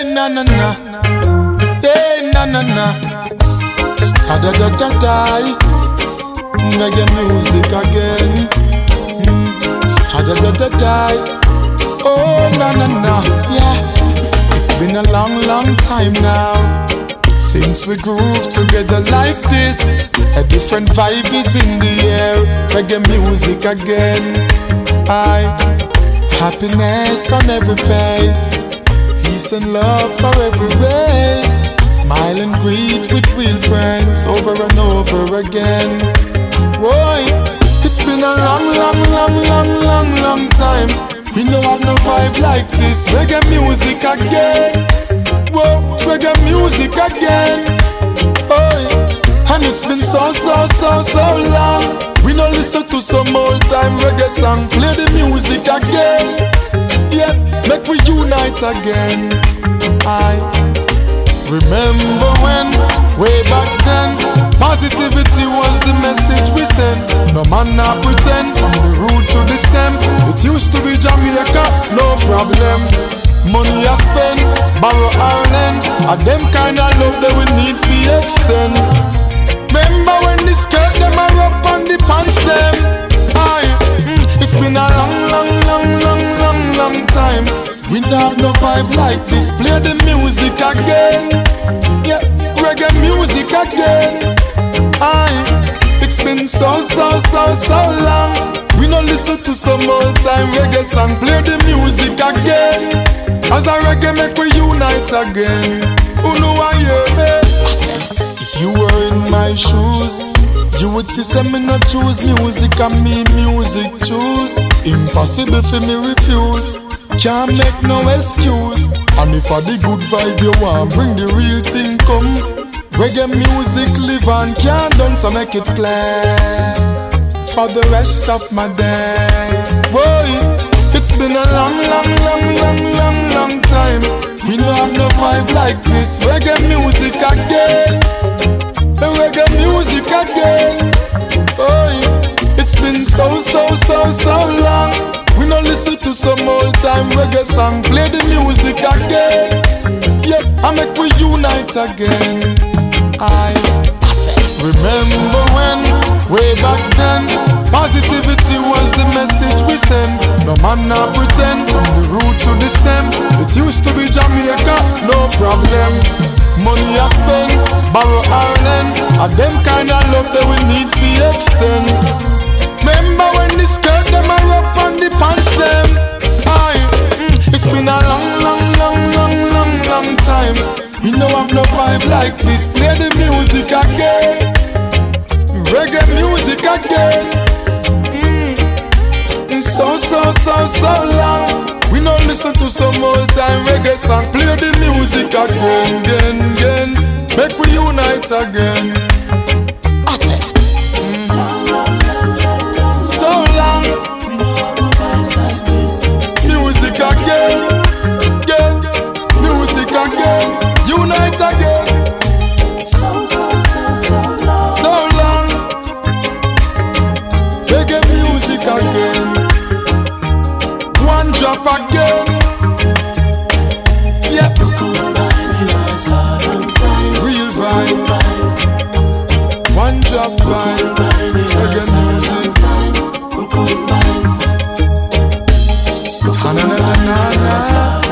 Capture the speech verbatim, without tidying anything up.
na na na, hey na na na, sta da da da da, reggae music again, mm. Sta da da da da, oh na na na, yeah. It's been a long, long time now since we groove together like this. A different vibe is in the air, reggae music again. I happiness on every face, peace and love for every race. Smile and greet with real friends over and over again. Boy, it's been a long, long, long, long, long, long time. We don't have no vibe like this. Reggae music again. Whoa, reggae music again. Oh, and it's been so, so, so, so long. We don't listen to some old time reggae song. Play the music again. Yes, make we unite again. I remember when, way back then, positivity was the message we sent. No man not pretend, from the root to the stem. It used to be Jamaica, no problem. Money I spend, borrow or lend, and them kind of love that we need to extend. Remember when the skirt them are up on the pants them. Aye, mm, it's been a long, long, long, long, long, long time. We don't have no vibe like this. Play the music again. Yeah, reggae music again. Aye, it's been so, so, so, so long. We don't listen to some old time reggae song. Play the music again. As a reggae make we unite again. Who know I hear me? If you were in my shoes, you would see say me not choose music and me music choose. Impossible for me refuse. Can't make no excuse. And if I the good vibe you want, bring the real thing come. Reggae music live and can't done, so make it play for the rest of my days. Boy, it's been a long, long, long, long, long, long time. We don't have no vibe like this. Reggae music again. Reggae music again. Oh, it's been so, so, so, so long. We don't listen to some old time reggae song. Play the music again. Yep, I make we unite again. I remember when, way back then, positivity was the message we sent. No man not pretend, from the root to the stem. It used to be Jamaica, no problem. Money I spend, borrow or lend, and them kind of love that we need to extend. Remember when the skirt them are up on the pants them. Aye, mm, it's been a long, long, long, long, long, long time. We don't have no vibe like this. Play the music again. Reggae music again. Mm, so, so, so, so long. We don't listen to some old time reggae song. Play the music again, again, again. Make we unite again. Mm. So long. Music again, again. Music again. Unite again. So, so, so, so long. So long. Reggae music again. One drop again. Yeah. Real vibe. One drop vibe. Reggae music. Ta-na-na-na-na-na.